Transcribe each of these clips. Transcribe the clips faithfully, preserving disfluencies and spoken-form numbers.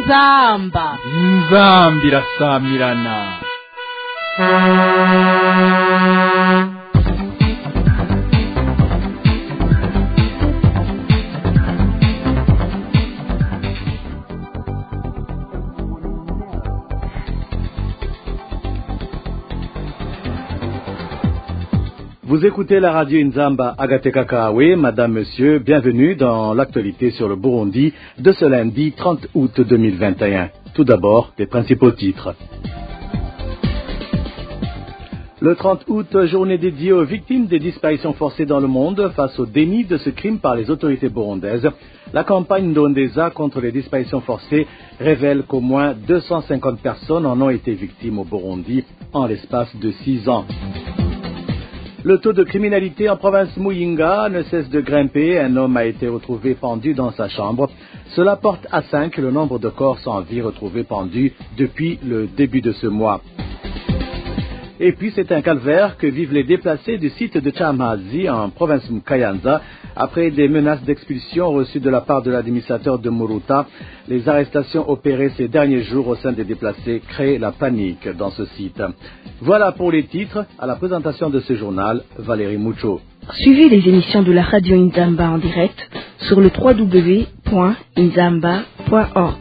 inzamba inzambi irasamirana. Vous écoutez la radio Inzamba Agateka Kawe, madame, monsieur, bienvenue dans l'actualité sur le Burundi de ce lundi trente août deux mille vingt et un. Tout d'abord, les principaux titres. Le trente août, journée dédiée aux victimes des disparitions forcées dans le monde face au déni de ce crime par les autorités burundaises. La campagne Ndondeza contre les disparitions forcées révèle qu'au moins deux cent cinquante personnes en ont été victimes au Burundi en l'espace de six ans. Le taux de criminalité en province Muyinga ne cesse de grimper. Un homme a été retrouvé pendu dans sa chambre. Cela porte à cinq le nombre de corps sans vie retrouvés pendus depuis le début de ce mois. Et puis c'est un calvaire que vivent les déplacés du site de Chamazi en province Mkayanza après des menaces d'expulsion reçues de la part de l'administrateur de Muruta. Les arrestations opérées ces derniers jours au sein des déplacés créent la panique dans ce site. Voilà pour les titres. À la présentation de ce journal, Valérie Moucho. Suivez les émissions de la radio Inzamba en direct sur le w w w point inzamba point org.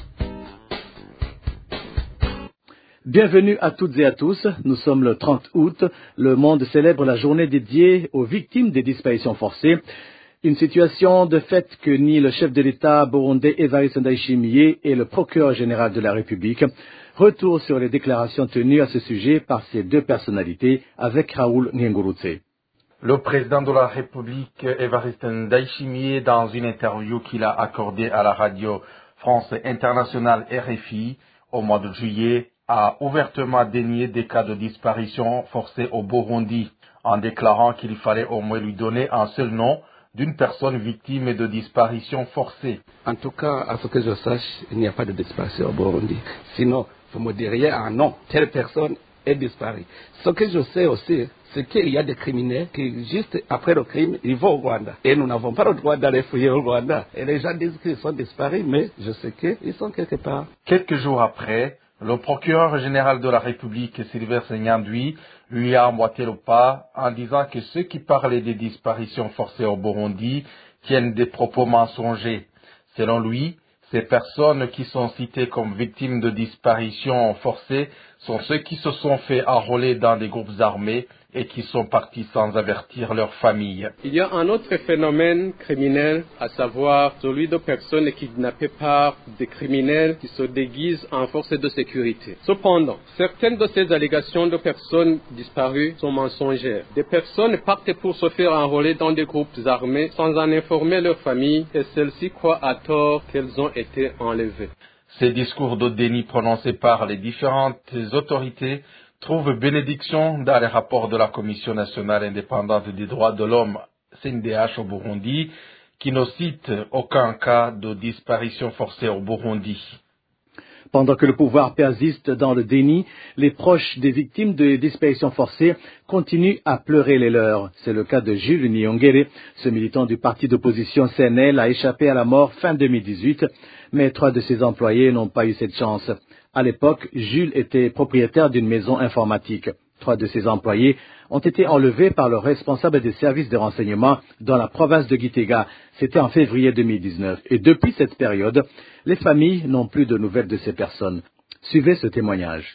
Bienvenue à toutes et à tous. Nous sommes le trente août. Le monde célèbre la journée dédiée aux victimes des disparitions forcées. Une situation de fait que nie le chef de l'État burundais Evariste Ndayishimiye et le procureur général de la République. Retour sur les déclarations tenues à ce sujet par ces deux personnalités avec Raoul Ngengurutse. Le président de la République, Evariste Ndayishimiye, dans une interview qu'il a accordée à la radio France Internationale R F I au mois de juillet, a ouvertement dénié des cas de disparition forcée au Burundi, en déclarant qu'il fallait au moins lui donner un seul nom d'une personne victime de disparition forcée. En tout cas, à ce que je sache, il n'y a pas de disparition au Burundi. Sinon, vous me diriez un nom, telle personne est disparue. Ce que je sais aussi, c'est qu'il y a des criminels qui, juste après le crime, ils vont au Rwanda. Et nous n'avons pas le droit d'aller fouiller au Rwanda. Et les gens disent qu'ils sont disparus, mais je sais qu'ils sont quelque part. Quelques jours après, le procureur général de la République, Sylvestre Nyandwi, lui a emboîté le pas en disant que ceux qui parlaient des disparitions forcées au Burundi tiennent des propos mensongers. Selon lui, ces personnes qui sont citées comme victimes de disparitions forcées sont ceux qui se sont fait enrôler dans des groupes armés et qui sont partis sans avertir leur famille. Il y a un autre phénomène criminel, à savoir celui de personnes kidnappées par des criminels qui se déguisent en forces de sécurité. Cependant, certaines de ces allégations de personnes disparues sont mensongères. Des personnes partent pour se faire enrôler dans des groupes armés sans en informer leur famille et celles-ci croient à tort qu'elles ont été enlevées. Ces discours de déni prononcés par les différentes autorités trouvent bénédiction dans les rapports de la Commission nationale indépendante des droits de l'homme, C N D H au Burundi, qui ne cite aucun cas de disparition forcée au Burundi. Pendant que le pouvoir persiste dans le déni, les proches des victimes de disparitions forcées continuent à pleurer les leurs. C'est le cas de Jules Nyongere. Ce militant du parti d'opposition C N L a échappé à la mort fin deux mille dix-huit, mais trois de ses employés n'ont pas eu cette chance. À l'époque, Jules était propriétaire d'une maison informatique. Trois de ses employés ont été enlevés par le responsable des services de renseignement dans la province de Gitega. C'était en février deux mille dix-neuf. Et depuis cette période, les familles n'ont plus de nouvelles de ces personnes. Suivez ce témoignage.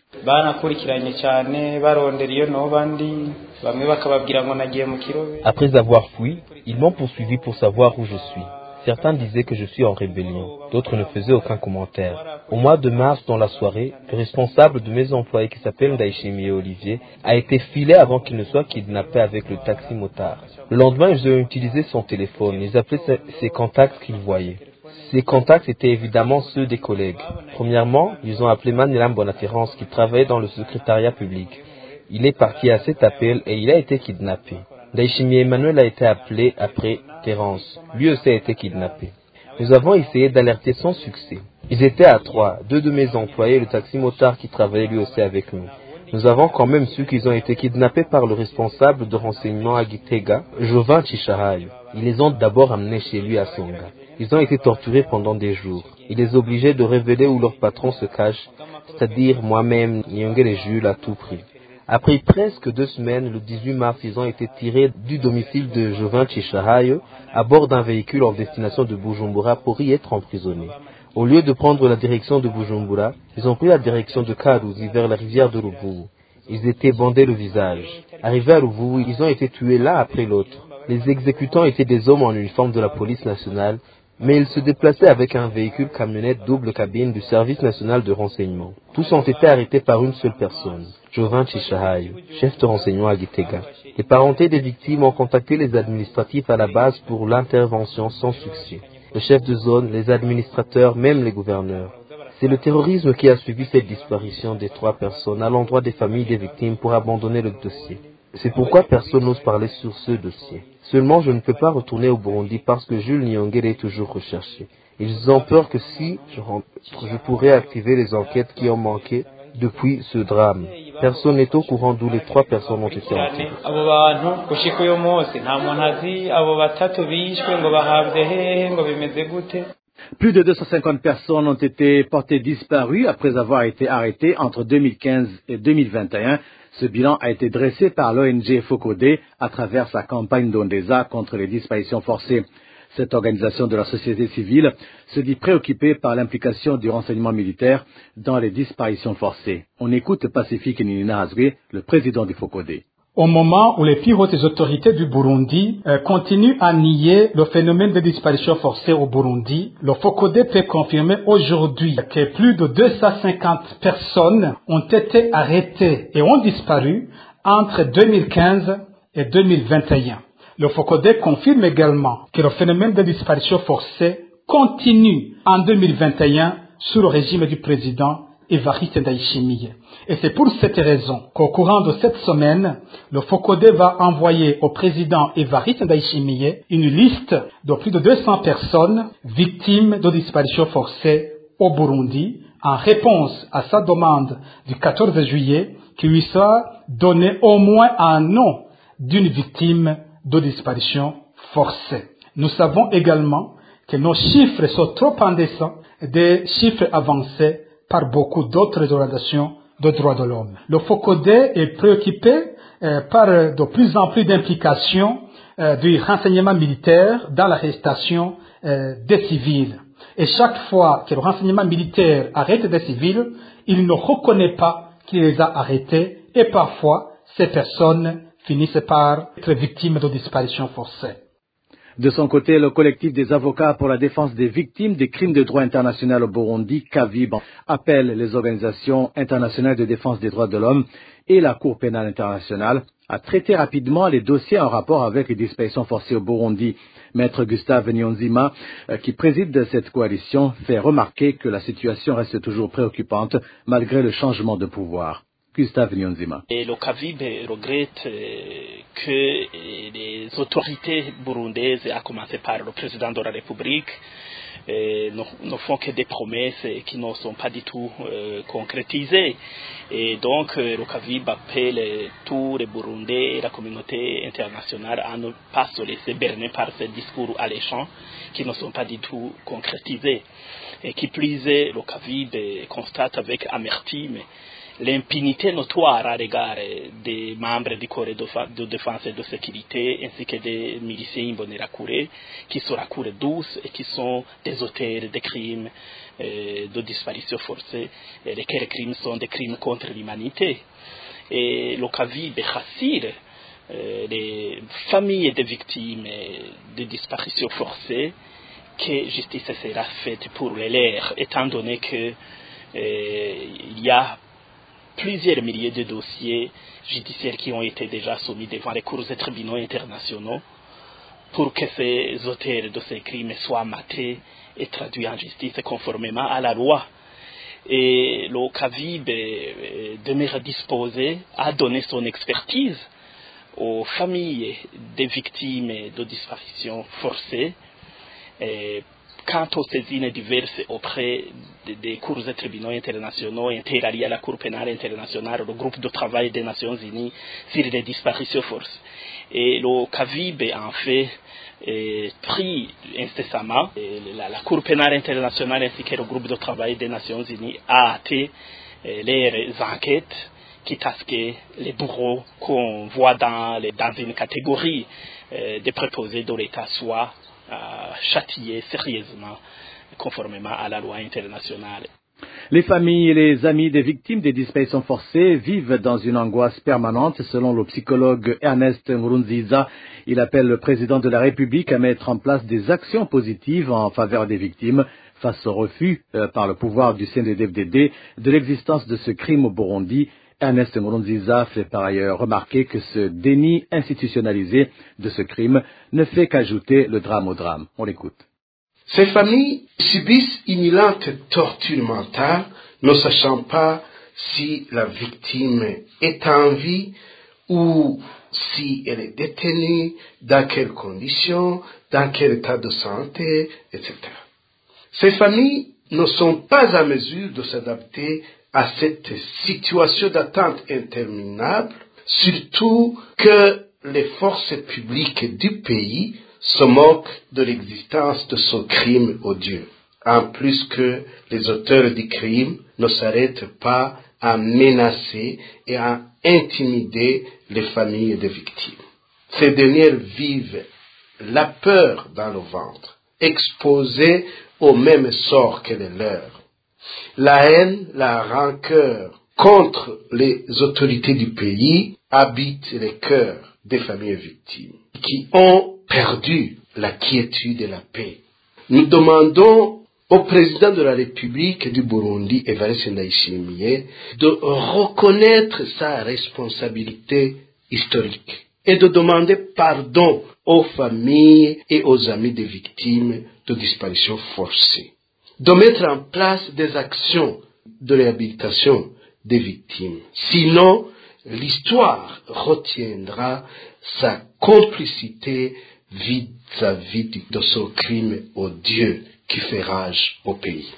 Après avoir fui, ils m'ont poursuivi pour savoir où je suis. Certains disaient que je suis en rébellion, d'autres ne faisaient aucun commentaire. Au mois de mars, dans la soirée, le responsable de mes employés qui s'appelle Ndayishimiye Olivier a été filé avant qu'il ne soit kidnappé avec le taxi motard. Le lendemain, ils ont utilisé son téléphone, ils appelaient ses contacts qu'ils voyaient. Ces contacts étaient évidemment ceux des collègues. Premièrement, ils ont appelé Manilam Bonaterrance qui travaillait dans le secrétariat public. Il est parti à cet appel et il a été kidnappé. Ndayishimiye Emmanuel a été appelé après Terrance. Lui aussi a été kidnappé. Nous avons essayé d'alerter sans succès. Ils étaient à trois, deux de mes employés et le taxi-motard qui travaillait lui aussi avec nous. Nous avons quand même su qu'ils ont été kidnappés par le responsable de renseignement à Gitega, Jovan Chicharayo. Ils les ont d'abord amenés chez lui à Songa. Ils ont été torturés pendant des jours. Ils les obligeaient de révéler où leur patron se cache, c'est-à-dire moi-même, Nyongere et Jules à tout prix. Après presque deux semaines, le dix-huit mars, ils ont été tirés du domicile de Jovin Chichahayo à bord d'un véhicule en destination de Bujumbura pour y être emprisonnés. Au lieu de prendre la direction de Bujumbura, ils ont pris la direction de Karuzi vers la rivière de Ruvubu. Ils étaient bandés le visage. Arrivés à Ruvubu, ils ont été tués l'un après l'autre. Les exécutants étaient des hommes en uniforme de la police nationale, mais ils se déplaçaient avec un véhicule camionnette double cabine du service national de renseignement. Tous ont été arrêtés par une seule personne, Jovin Chichahayo, chef de renseignement à Gitega. Les parentés des victimes ont contacté les administratifs à la base pour l'intervention sans succès. Le chef de zone, les administrateurs, même les gouverneurs. C'est le terrorisme qui a suivi cette disparition des trois personnes à l'endroit des familles des victimes pour abandonner le dossier. C'est pourquoi personne n'ose parler sur ce dossier. Seulement, je ne peux pas retourner au Burundi parce que Jules Nyongere est toujours recherché. Ils ont peur que si je rentre, je pourrais activer les enquêtes qui ont manqué depuis ce drame. Personne n'est au courant d'où les trois personnes ont été enterrées. Plus de deux cent cinquante personnes ont été portées disparues après avoir été arrêtées entre deux mille quinze et deux mille vingt et un. Ce bilan a été dressé par l'O N G Focodé à travers sa campagne d'Ondesa contre les disparitions forcées. Cette organisation de la société civile se dit préoccupée par l'implication du renseignement militaire dans les disparitions forcées. On écoute Pacifique Ninina Hazwe, le président du Focodé. Au moment où les plus hautes autorités du Burundi euh, continuent à nier le phénomène de disparition forcée au Burundi, le Focodé peut confirmer aujourd'hui que plus de deux cent cinquante personnes ont été arrêtées et ont disparu entre deux mille quinze et deux mille vingt et un. Le Focodé confirme également que le phénomène de disparition forcée continue en deux mille vingt et un sous le régime du président Evariste Ndayishimiye. Et c'est pour cette raison qu'au courant de cette semaine, le Focodé va envoyer au président Evariste Ndayishimiye une liste de plus de deux cents personnes victimes de disparition forcée au Burundi en réponse à sa demande du quatorze juillet qu'il lui soit donné au moins un nom d'une victime de disparition forcée. Nous savons également que nos chiffres sont trop en deçà des chiffres avancés par beaucoup d'autres organisations de droits de l'homme. Le Focodé est préoccupé euh, par de plus en plus d'implications euh, du renseignement militaire dans l'arrestation euh, des civils. Et chaque fois que le renseignement militaire arrête des civils, il ne reconnaît pas qu'il les a arrêtés et parfois ces personnes finissent par être victimes de disparition forcée. De son côté, le collectif des avocats pour la défense des victimes des crimes de droit international au Burundi, CAVIB, appelle les organisations internationales de défense des droits de l'homme et la Cour pénale internationale à traiter rapidement les dossiers en rapport avec les disparitions forcées au Burundi. Maître Gustave Nyonzima, qui préside cette coalition, fait remarquer que la situation reste toujours préoccupante malgré le changement de pouvoir. Gustave Nyonzima. Et le CAVIB regrette que les autorités burundaises, à commencer par le président de la République, ne, ne font que des promesses qui ne sont pas du tout euh, concrétisées. Et donc, le CAVIB appelle tous les Burundais et la communauté internationale à ne pas se laisser berner par ces discours alléchants qui ne sont pas du tout concrétisés. Et qui plus est, le CAVIB constate avec amertume l'impunité notoire à l'égard des membres du corps de défense et de sécurité ainsi que des miliciens Imbonerakure qui sont à cour douce et qui sont des auteurs de crimes euh, de disparition forcée, et lesquels crimes sont des crimes contre l'humanité. Et le CAVIB rassure euh, les familles des victimes de disparition forcée que justice sera faite pour les leurs, étant donné que euh, il y a plusieurs milliers de dossiers judiciaires qui ont été déjà soumis devant les cours et tribunaux internationaux pour que ces auteurs de ces crimes soient matés et traduits en justice conformément à la loi. Et le CAVIB demeure disposé à donner son expertise aux familles des victimes de disparition forcée quant aux saisines diverses auprès des, des cours et tribunaux internationaux interalliés à la Cour pénale internationale, le groupe de travail des Nations Unies sur les disparitions forcées. Et le C A V I B a en fait eh, pris incessamment eh, la, la Cour pénale internationale ainsi que le groupe de travail des Nations Unies a hâté eh, les enquêtes, quitte à ce que les bourreaux qu'on voit dans, les, dans une catégorie euh, des préposés de l'État soient euh, châtiés sérieusement, conformément à la loi internationale. Les familles et les amis des victimes des disparitions forcées vivent dans une angoisse permanente, selon le psychologue Ernest Nkurunziza. Il appelle le président de la République à mettre en place des actions positives en faveur des victimes face au refus euh, par le pouvoir du C N D D F D D de l'existence de ce crime au Burundi. Ernest Nkurunziza fait par ailleurs remarquer que ce déni institutionnalisé de ce crime ne fait qu'ajouter le drame au drame. On l'écoute. Ces familles subissent une lente torture mentale, ne sachant pas si la victime est en vie ou si elle est détenue, dans quelles conditions, dans quel état de santé, et cetera. Ces familles ne sont pas à mesure de s'adapter à cette situation d'attente interminable, surtout que les forces publiques du pays se moquent de l'existence de ce crime odieux, en plus que les auteurs du crime ne s'arrêtent pas à menacer et à intimider les familles des victimes. Ces dernières vivent la peur dans le ventre, exposées au même sort que les leurs. La haine, la rancœur contre les autorités du pays habitent les cœurs des familles victimes qui ont perdu la quiétude et la paix. Nous demandons au président de la République du Burundi, Evariste Ndayishimiye, de reconnaître sa responsabilité historique et de demander pardon aux familles et aux amis des victimes de disparitions forcées, de mettre en place des actions de réhabilitation des victimes. Sinon, l'histoire retiendra sa complicité vis-à-vis de ce crime odieux qui fait rage au pays.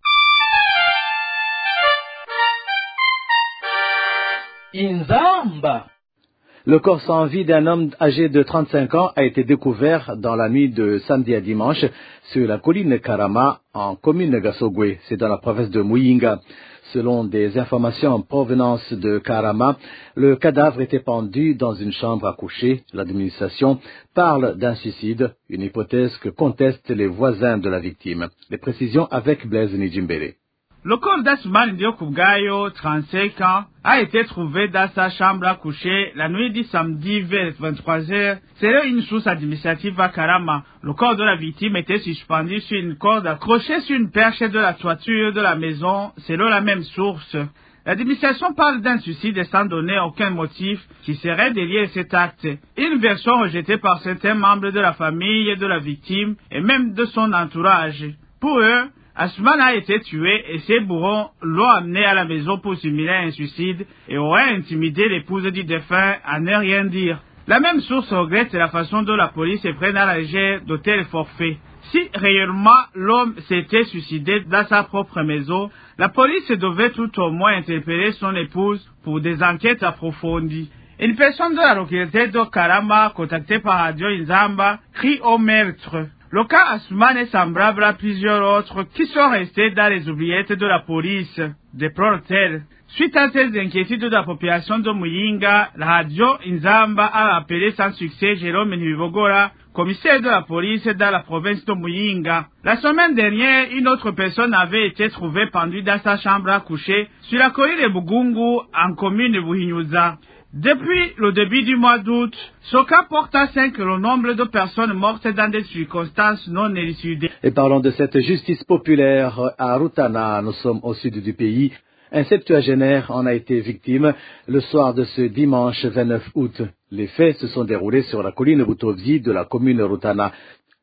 Inzamba. Le corps sans vie d'un homme âgé de trente-cinq ans a été découvert dans la nuit de samedi à dimanche sur la colline Karama en commune Gasogwe, c'est dans la province de Muyinga. Selon des informations en provenance de Karama, le cadavre était pendu dans une chambre à coucher. L'administration parle d'un suicide, une hypothèse que contestent les voisins de la victime. Les précisions avec Blaise Nijimbere. Le corps d'Asman Ndiokubgayo, trente-cinq ans, a été trouvé dans sa chambre à coucher la nuit du samedi vers vingt-trois heures, selon une source administrative à Karama. Le corps de la victime était suspendu sur une corde accrochée sur une perche de la toiture de la maison, selon la même source. L'administration parle d'un suicide sans donner aucun motif qui serait délié à cet acte. Une version rejetée par certains membres de la famille et de la victime et même de son entourage. Pour eux, Asman a été tué et ses bourreaux l'ont amené à la maison pour simuler un suicide et auraient intimidé l'épouse du défunt à ne rien dire. La même source regrette la façon dont la police est prise à la légère de tels forfaits. Si réellement l'homme s'était suicidé dans sa propre maison, la police devait tout au moins interpeller son épouse pour des enquêtes approfondies. Une personne de la localité de Karama, contactée par Radio Inzamba, crie au meurtre. Le cas Asman est semblable à plusieurs autres qui sont restés dans les oubliettes de la police, des protèles. Suite à ces inquiétudes de la population de Muyinga, la radio Inzamba a appelé sans succès Jérôme Nibogora, commissaire de la police dans la province de Muyinga. La semaine dernière, une autre personne avait été trouvée pendue dans sa chambre à coucher sur la colline de Bugungu en commune de Buhinyuza. Depuis le début du mois d'août, ce cas porte à cinq le nombre de personnes mortes dans des circonstances non élucidées. Et parlons de cette justice populaire à Rutana, nous sommes au sud du pays. Un septuagénaire en a été victime le soir de ce dimanche vingt-neuf août. Les faits se sont déroulés sur la colline Butovzi de la commune Rutana.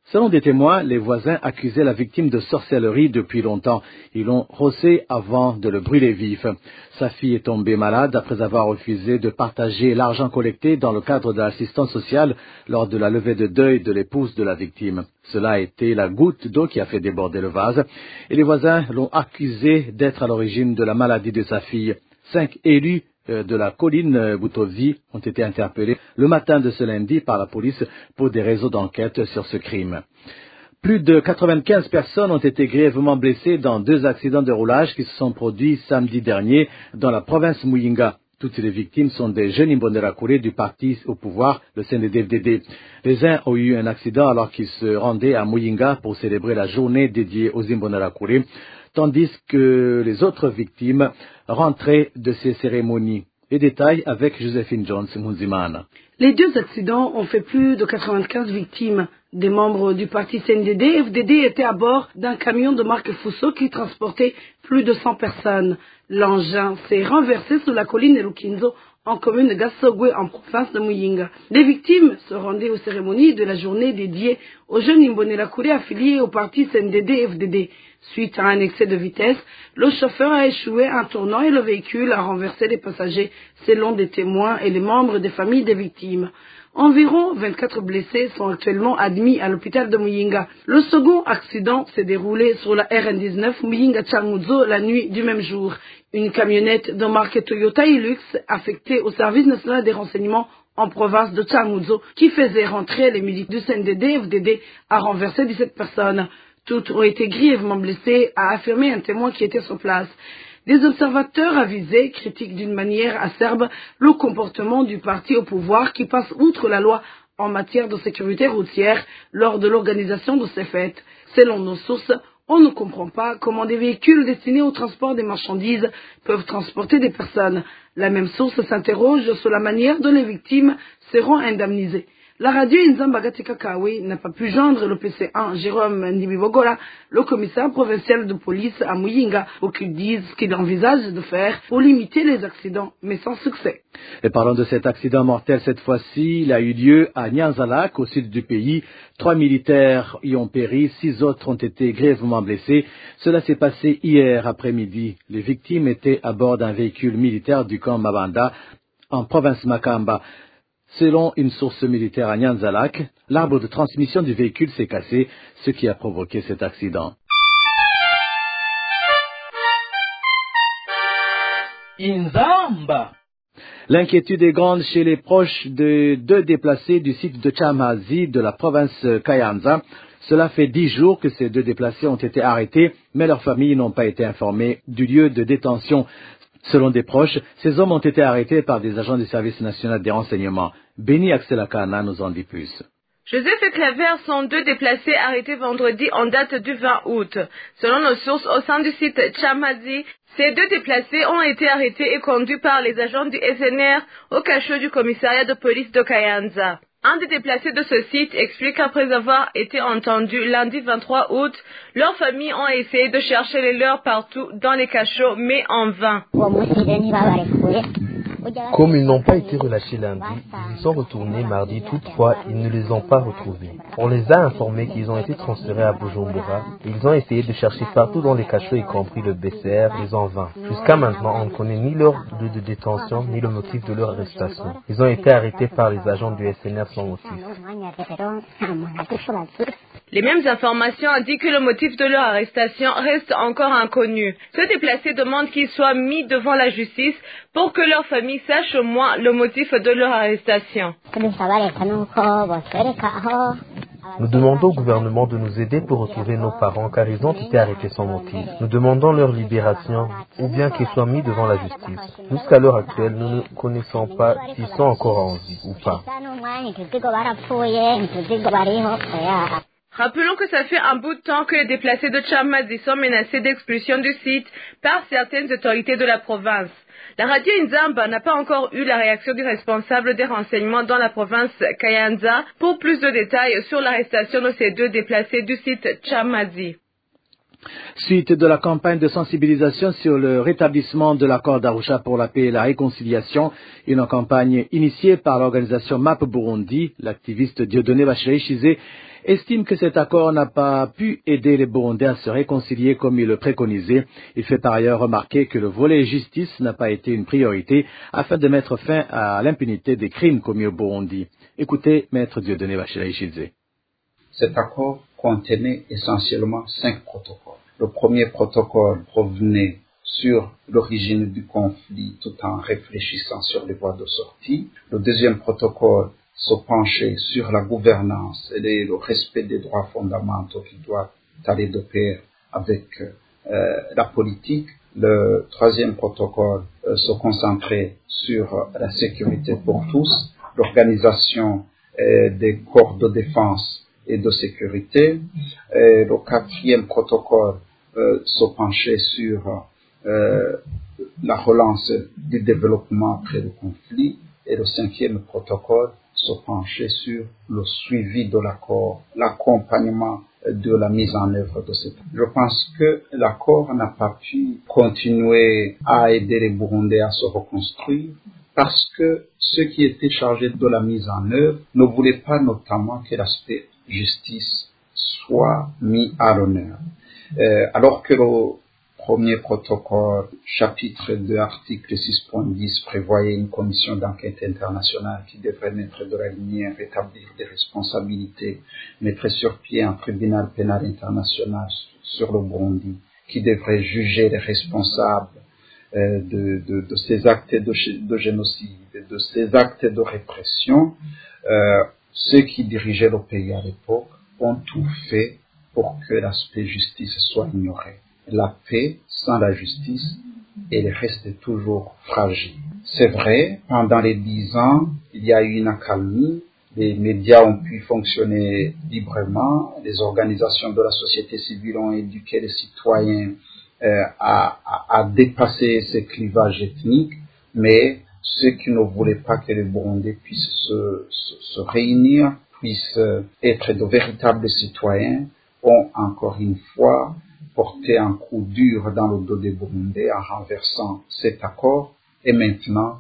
Selon des témoins, les voisins accusaient la victime de sorcellerie depuis longtemps. Ils l'ont rossé avant de le brûler vif. Sa fille est tombée malade après avoir refusé de partager l'argent collecté dans le cadre de l'assistance sociale lors de la levée de deuil de l'épouse de la victime. Cela a été la goutte d'eau qui a fait déborder le vase. Et les voisins l'ont accusé d'être à l'origine de la maladie de sa fille. Cinq élus de la colline Boutovzi ont été interpellés le matin de ce lundi par la police pour des réseaux d'enquête sur ce crime. Plus de quatre-vingt-quinze personnes ont été grièvement blessées dans deux accidents de roulage qui se sont produits samedi dernier dans la province Muyinga. Toutes les victimes sont des jeunes Imbonerakure du parti au pouvoir, le C N D D F D D. Les uns ont eu un accident alors qu'ils se rendaient à Muyinga pour célébrer la journée dédiée aux Imbonerakure, tandis que les autres victimes rentraient de ces cérémonies. Les détails avec Joséphine Jones Munzimana. Les deux accidents ont fait plus de quatre-vingt-quinze victimes. Des membres du parti C N D D F D D étaient à bord d'un camion de marque Fuso qui transportait plus de cent personnes. L'engin s'est renversé sur la colline Rukinzo en commune de Gassogwe en province de Muyinga. Les victimes se rendaient aux cérémonies de la journée dédiée aux jeunes Imbonerakure affiliés au parti C N D D F D D. Suite à un excès de vitesse, le chauffeur a échoué un tournant et le véhicule a renversé les passagers, selon des témoins et les membres des familles des victimes. Environ vingt-quatre blessés sont actuellement admis à l'hôpital de Muyinga. Le second accident s'est déroulé sur la R N dix-neuf Muyinga-Changuzo la nuit du même jour. Une camionnette de marque Toyota Hilux affectée au service national des renseignements en province de Changuzo qui faisait rentrer les militaires du C N D D F D D a renversé dix-sept personnes. Toutes ont été grièvement blessées, a affirmé un témoin qui était sur place. Des observateurs avisés critiquent d'une manière acerbe le comportement du parti au pouvoir qui passe outre la loi en matière de sécurité routière lors de l'organisation de ces fêtes. Selon nos sources, on ne comprend pas comment des véhicules destinés au transport des marchandises peuvent transporter des personnes. La même source s'interroge sur la manière dont les victimes seront indemnisées. La radio Inzamba Gatika Kawe n'a pas pu joindre le P C un Jérôme Ndibibogola, le commissaire provincial de police à Muyinga, pour qu'il dise ce qu'il envisage de faire pour limiter les accidents, mais sans succès. Et parlons de cet accident mortel cette fois-ci, il a eu lieu à Nyanzalak, au sud du pays. Trois militaires y ont péri, six autres ont été grièvement blessés. Cela s'est passé hier après-midi. Les victimes étaient à bord d'un véhicule militaire du camp Mabanda, en province Makamba. Selon une source militaire à Nyanzalak, l'arbre de transmission du véhicule s'est cassé, ce qui a provoqué cet accident. Inzamba. L'inquiétude est grande chez les proches de deux déplacés du site de Chamazi de la province Kayanza. Cela fait dix jours que ces deux déplacés ont été arrêtés, mais leurs familles n'ont pas été informées du lieu de détention. Selon des proches, ces hommes ont été arrêtés par des agents du service national des renseignements. Beni Akselakana nous en dit plus. Joseph et Claver sont deux déplacés arrêtés vendredi en date du vingt août. Selon nos sources au sein du site Chamazi, ces deux déplacés ont été arrêtés et conduits par les agents du S N R au cachot du commissariat de police de Kayanza. Un des déplacés de ce site explique qu'après avoir été entendus lundi vingt-trois août, leurs familles ont essayé de chercher les leurs partout dans les cachots, mais en vain. Comme ils n'ont pas été relâchés lundi, ils y sont retournés mardi, toutefois ils ne les ont pas retrouvés. On les a informés qu'ils ont été transférés à Bujumbura et ils ont essayé de chercher partout dans les cachots, y compris le B C R, mais en vain. Jusqu'à maintenant, on ne connaît ni leur lieu de détention, ni le motif de leur arrestation. Ils ont été arrêtés par les agents du S N R sans motif. Les mêmes informations indiquent que le motif de leur arrestation reste encore inconnu. Ceux déplacés demandent qu'ils soient mis devant la justice pour que leur famille sache au moins le motif de leur arrestation. Nous demandons au gouvernement de nous aider pour retrouver nos parents car ils ont été arrêtés sans motif. Nous demandons leur libération ou bien qu'ils soient mis devant la justice. Jusqu'à l'heure actuelle, nous ne connaissons pas s'ils sont encore en vie ou pas. Rappelons que ça fait un bout de temps que les déplacés de Chamazi sont menacés d'expulsion du site par certaines autorités de la province. La radio Inzamba n'a pas encore eu la réaction du responsable des renseignements dans la province Kayanza pour plus de détails sur l'arrestation de ces deux déplacés du site Chamazi. Suite de la campagne de sensibilisation sur le rétablissement de l'accord d'Arusha pour la paix et la réconciliation, une campagne initiée par l'organisation M A P Burundi, l'activiste Dieudonné Bachiraïchizé estime que cet accord n'a pas pu aider les Burundais à se réconcilier comme il le préconisait. Il fait par ailleurs remarquer que le volet justice n'a pas été une priorité afin de mettre fin à l'impunité des crimes commis au Burundi. Écoutez Maître Dieudonné Bachiraïchizé. Cet accord contenait essentiellement cinq protocoles. Le premier protocole provenait sur l'origine du conflit tout en réfléchissant sur les voies de sortie. Le deuxième protocole se penchait sur la gouvernance et le respect des droits fondamentaux qui doivent aller de pair avec euh, la politique. Le troisième protocole euh, se concentrait sur euh, la sécurité pour tous, l'organisation euh, des corps de défense et de sécurité. Et le quatrième protocole euh, se penchait sur euh, la relance du développement après le conflit. Et le cinquième protocole se penchait sur le suivi de l'accord, l'accompagnement de la mise en œuvre de cet accord. Je pense que l'accord n'a pas pu continuer à aider les Burundais à se reconstruire parce que ceux qui étaient chargés de la mise en œuvre ne voulaient pas notamment que l'aspect justice soit mis à l'honneur. Euh, alors que le premier protocole, chapitre deux, article six point dix, prévoyait une commission d'enquête internationale qui devrait mettre de la lumière, établir des responsabilités, mettre sur pied un tribunal pénal international sur le Burundi, qui devrait juger les responsables euh, de, de, de ces actes de, de génocide, de ces actes de répression. Euh, Ceux qui dirigeaient le pays à l'époque ont tout fait pour que l'aspect justice soit ignoré. La paix sans la justice, elle reste toujours fragile. C'est vrai, pendant les dix ans, il y a eu une accalmie, les médias ont pu fonctionner librement, les organisations de la société civile ont éduqué les citoyens euh, à, à, à dépasser ces clivages ethniques, mais ceux qui ne voulaient pas que les Burundais puissent se, se, se réunir, puissent être de véritables citoyens, ont encore une fois porté un coup dur dans le dos des Burundais en renversant cet accord. Et maintenant,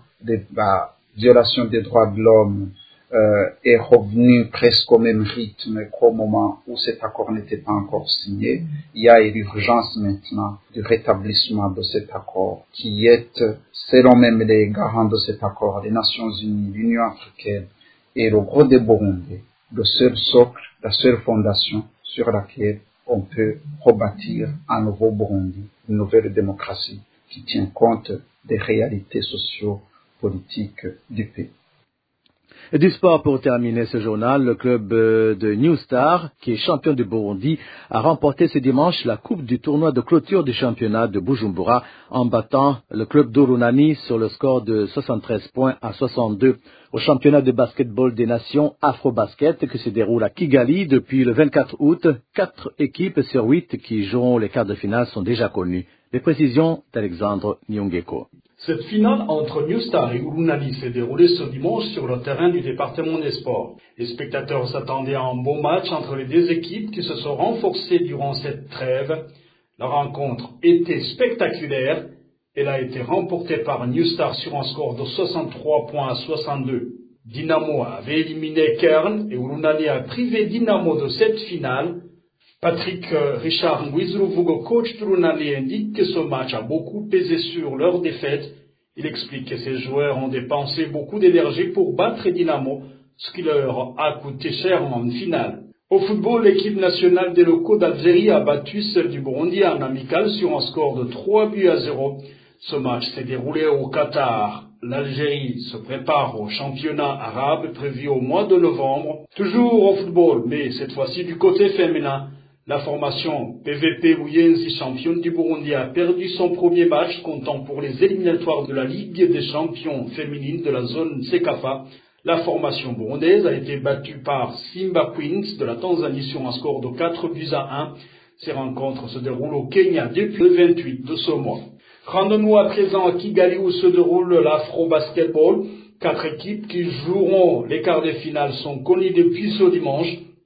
la violation des droits de l'homme euh, est revenue presque au même rythme qu'au moment où cet accord n'était pas encore signé. Il y a l'urgence maintenant du rétablissement de cet accord qui est, selon même les garants de cet accord, les Nations Unies, l'Union africaine et le gros des Burundais, le seul socle, la seule fondation sur laquelle on peut rebâtir un nouveau Burundi, une nouvelle démocratie qui tient compte des réalités socio-politiques du pays. Et du sport pour terminer ce journal, le club de New Star, qui est champion du Burundi, a remporté ce dimanche la coupe du tournoi de clôture du championnat de Bujumbura en battant le club d'Urunani sur le score de soixante-treize points à soixante-deux. Au championnat de basketball des nations Afro-Basket qui se déroule à Kigali depuis le vingt-quatre août, quatre équipes sur huit qui joueront les quarts de finale sont déjà connues. Les précisions d'Alexandre Nyongeko. Cette finale entre New Star et Urunani s'est déroulée ce dimanche sur le terrain du département des sports. Les spectateurs s'attendaient à un beau match entre les deux équipes qui se sont renforcées durant cette trêve. La rencontre était spectaculaire. Elle a été remportée par New Star sur un score de soixante-trois points à soixante-deux. Dynamo avait éliminé Kern et Urunani a privé Dynamo de cette finale. Patrick Richard Ngwizuruvugo, coach d'Urunani, indique que ce match a beaucoup pesé sur leur défaite. Il explique que ses joueurs ont dépensé beaucoup d'énergie pour battre Dynamo, ce qui leur a coûté cher en finale. Au football, l'équipe nationale des locaux d'Algérie a battu celle du Burundi en amical sur un score de trois buts à zéro. Ce match s'est déroulé au Qatar. L'Algérie se prépare au championnat arabe prévu au mois de novembre. Toujours au football, mais cette fois-ci du côté féminin. La formation P V P Uyenzi, championne du Burundi, a perdu son premier match comptant pour les éliminatoires de la Ligue des champions féminines de la zone Sekafa. La formation burundaise a été battue par Simba Queens de la Tanzanie sur un score de quatre buts à un. Ces rencontres se déroulent au Kenya depuis le vingt-huit de ce mois. Rendons-nous à présent à Kigali où se déroule l'Afro-Basketball. Quatre équipes qui joueront les quarts de finale sont connues depuis ce dimanche.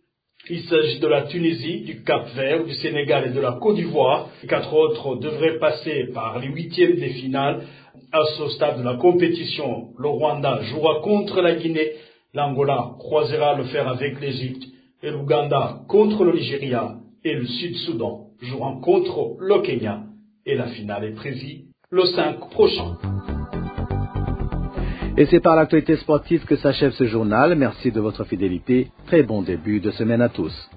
Il s'agit de la Tunisie, du Cap-Vert, du Sénégal et de la Côte d'Ivoire. Quatre autres devraient passer par les huitièmes des finales. À ce stade de la compétition, le Rwanda jouera contre la Guinée, l'Angola croisera le fer avec l'Égypte et l'Ouganda contre le Nigeria et le Sud-Soudan joueront contre le Kenya. Et la finale est prévue le cinq prochain. Et c'est par l'actualité sportive que s'achève ce journal. Merci de votre fidélité. Très bon début de semaine à tous.